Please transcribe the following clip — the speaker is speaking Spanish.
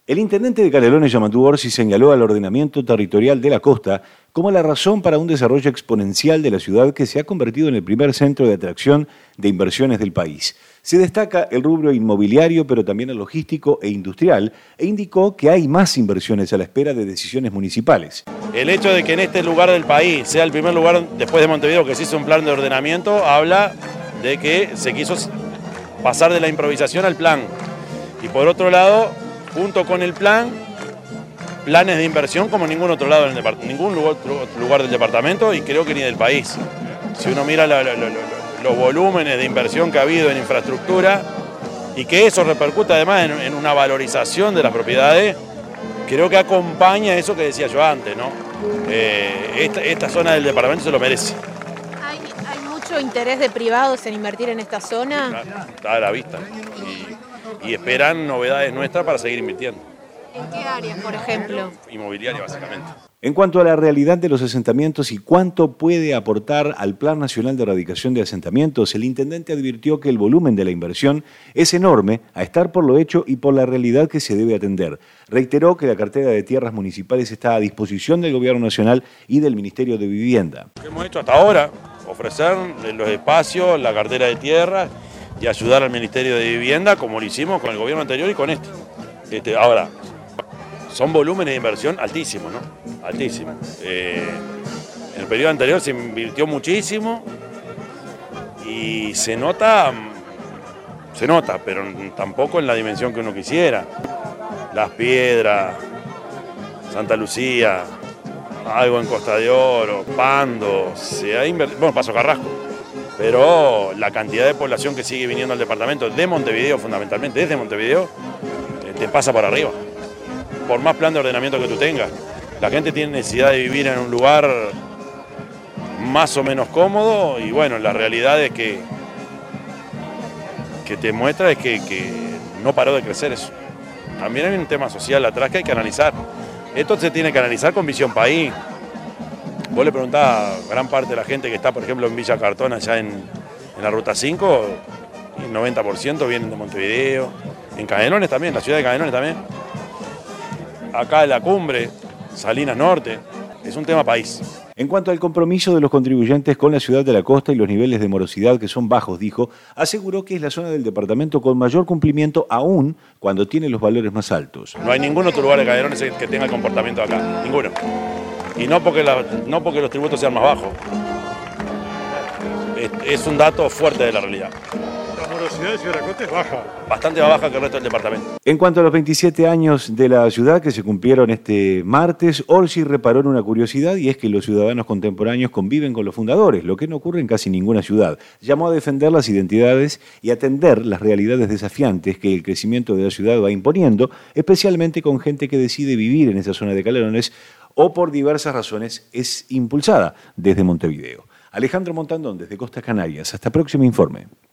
El intendente de Canelones, Yamatú Orsi, señaló al ordenamiento territorial de la costa como la razón para un desarrollo exponencial de la ciudad que se ha convertido en el primer centro de atracción de inversiones del país. Se destaca el rubro inmobiliario, pero también el logístico e industrial, e indicó que hay más inversiones a la espera de decisiones municipales. El hecho de que en este lugar del país sea el primer lugar después de Montevideo que se hizo un plan de ordenamiento habla de que se quiso pasar de la improvisación al plan. Y por otro lado, junto con el plan, planes de inversión como ningún otro lado, ningún lugar del departamento y creo que ni del país. Si uno mira los volúmenes de inversión que ha habido en infraestructura y que eso repercute además en una valorización de las propiedades, creo que acompaña eso que decía yo antes, ¿no? Esta zona del departamento se lo merece. ¿Hay mucho interés de privados en invertir en esta zona? Está a la vista y esperan novedades nuestras para seguir invirtiendo. ¿En qué áreas, por ejemplo? Inmobiliaria, básicamente. En cuanto a la realidad de los asentamientos y cuánto puede aportar al Plan Nacional de Erradicación de Asentamientos, el intendente advirtió que el volumen de la inversión es enorme a estar por lo hecho y por la realidad que se debe atender. Reiteró que la cartera de tierras municipales está a disposición del Gobierno Nacional y del Ministerio de Vivienda. Lo que hemos hecho hasta ahora, ofrecer los espacios, la cartera de tierras y ayudar al Ministerio de Vivienda como lo hicimos con el gobierno anterior y con este. Ahora, son volúmenes de inversión altísimos, ¿no? Altísimos. En el periodo anterior se invirtió muchísimo y se nota, pero tampoco en la dimensión que uno quisiera. Las Piedras, Santa Lucía, algo en Costa de Oro, Pando, bueno, Paso Carrasco, pero la cantidad de población que sigue viniendo al departamento de Montevideo, fundamentalmente desde Montevideo, te pasa para arriba. Por más plan de ordenamiento que tú tengas, la gente tiene necesidad de vivir en un lugar más o menos cómodo y bueno, la realidad es que te muestra es que no paró de crecer eso. También hay un tema social atrás que hay que analizar. Esto se tiene que analizar con visión país. Vos le preguntás a gran parte de la gente que está, por ejemplo, en Villa Cartón, allá en la Ruta 5, el 90% vienen de Montevideo, en Canelones también, la ciudad de Canelones también. Acá en la cumbre, Salinas Norte, es un tema país. En cuanto al compromiso de los contribuyentes con la ciudad de la costa y los niveles de morosidad que son bajos, dijo, aseguró que es la zona del departamento con mayor cumplimiento aún cuando tiene los valores más altos. No hay ningún otro lugar de Canelones que tenga el comportamiento de acá, ninguno. Y no porque los tributos sean más bajos. Es un dato fuerte de la realidad. La morosidad de Ciudad de la Costa es baja. Bastante más baja que el resto del departamento. En cuanto a los 27 años de la ciudad que se cumplieron este martes, Orsi reparó en una curiosidad y es que los ciudadanos contemporáneos conviven con los fundadores, lo que no ocurre en casi ninguna ciudad. Llamó a defender las identidades y atender las realidades desafiantes que el crecimiento de la ciudad va imponiendo, especialmente con gente que decide vivir en esa zona de Canelones o por diversas razones es impulsada desde Montevideo. Alejandro Montandón, desde Costas Canarias. Hasta próximo informe.